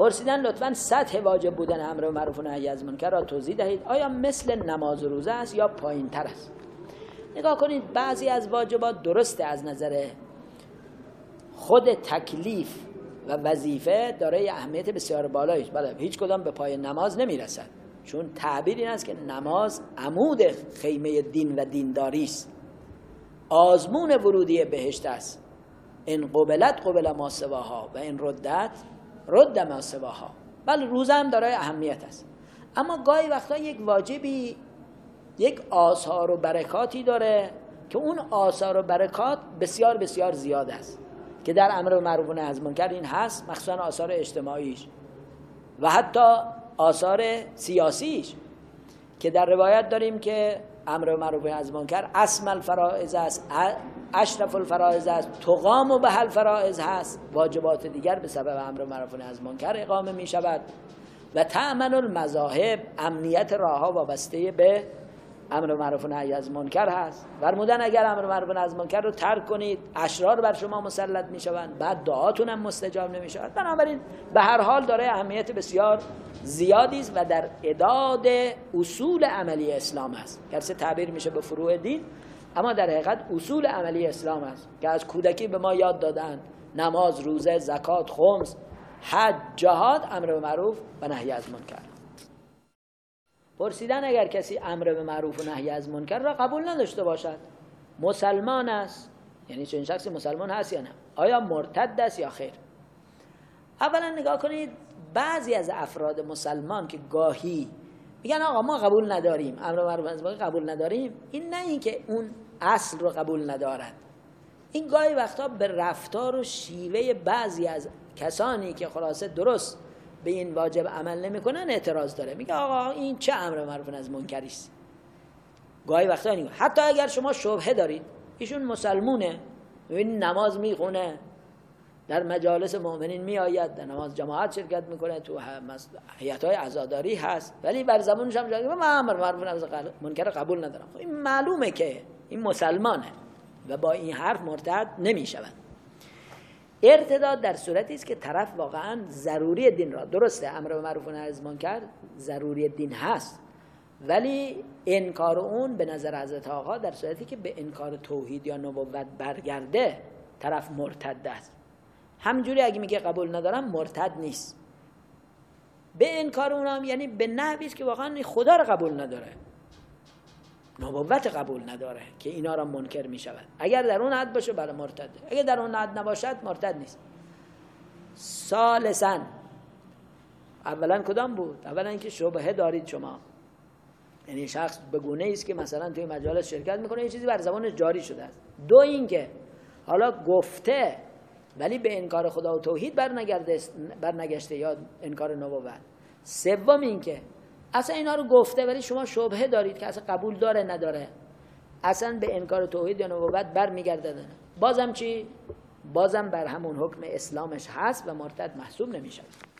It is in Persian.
پرسیدن لطفاً سطح واجب بودن امر معروف و نهی از منکر را توضیح دهید. آیا مثل نماز و روزه است یا پایین‌تر است؟ نگاه کنید، بعضی از واجبات درسته از نظر خود تکلیف و وظیفه دارای اهمیت بسیار بالایی است، بله هیچ کدام به پای نماز نمیرسد، چون تعبیر این است که نماز عمود خیمه دین و دینداری است، آزمون ورودی بهشت است. ان قبلت قبل ما سواها و ان ردت رد ما سواها. بله روزه هم دارای اهمیت است، اما گاهی وقتا یک واجبی یک آثار و برکاتی داره که اون آثار و برکات بسیار بسیار زیاد است که در امر معروف و نهی از منکر این هست، مخصوصا آثار اجتماعیش و حتی آثار سیاسیش که در روایت داریم که امر معروف و نهی از منکر اسم الفرائض است، اشرف الفرائض است، تقام و به الفرائض هست. واجبات دیگر به سبب امر معروف و نهی از منکر اقامه می شود و تأمن المذاهب، امنیت راهها وابسته به امر معروف و نهی از منکر هست. فرمودن اگر امر معروف و نهی از منکر رو ترک کنید اشرار بر شما مسلط میشوند، بعد دعاتون هم مستجاب نمیشود. بنابراین به هر حال داره اهمیت بسیار زیادی است و در اعداد اصول عملی اسلام است. گرچه تعبیر میشه به فروع دین، اما در حقیقت اصول عملی اسلام است که از کودکی به ما یاد دادن: نماز، روزه، زکات، خمس، حج، جهاد، امر به معروف و نهی از منکر. پرسیدن اگر کسی امر به معروف و نهی از منکر را قبول نداشته باشد، مسلمان است، یعنی چنین شخصی مسلمان هست یا نه، آیا مرتد است یا خیر؟ اولا نگاه کنید، بعضی از افراد مسلمان که گاهی میگن آقا ما قبول نداریم، امر به معروف و نهی از منکر قبول نداریم، این نه این که اون اصل رو قبول ندارد، این گاهی وقتا به رفتار و شیوه بعضی از کسانی که خلاصه درست به این واجب عمل نمیکنن اعتراض داره. میگه آقا این چه امر معروف و نهی از منکری است؟ گاهی وقتا اینه. حتی اگر شما شبهه دارید ایشون مسلمونه، ببین نماز میخونه، در مجالس مؤمنین میآید، در نماز جماعت شرکت میکنه، تو هیئت‌های عزاداری هست، ولی بر زبانش هم میگه من امر معروف و نهی از منکر قبول ندارم. خب این معلومه که این مسلمانه و با این حرف مرتد نمیشود. ارتداد در صورتی است که طرف واقعا ضروری دین را، درسته امر به معروف و نهی از منکر ضروری دین هست، ولی انکار اون به نظر حضرت آقا در صورتی که به انکار توحید یا نبوت برگرده طرف مرتد است. همینجوری اگه میگه قبول ندارم مرتد نیست. به انکار اونم یعنی به نحوی است که واقعا خدا را قبول نداره، نبوت قبول نداره که اینا را منکر می شود. اگر در اون حد باشه بله مرتده، اگر در اون حد نباشد مرتد نیست. ثالثاً، اولا کدام بود؟ اولا اینکه شبهه دارید شما، یعنی شخص به گونه‌ای است که مثلا توی مجالس شرکت میکنه، یه چیزی بر زبان جاری شده است. دو اینکه حالا گفته ولی به انکار خدا و توحید برنگشته یا انکار نبوت. سوم اینکه اصلا اینا رو گفته ولی شما شبهه دارید که اصلا قبول داره نداره، اصلا به انکار توحید یا نبوت برمیگرده. بازم چی؟ بازم بر همون حکم اسلامش هست و مرتد محسوب نمیشه.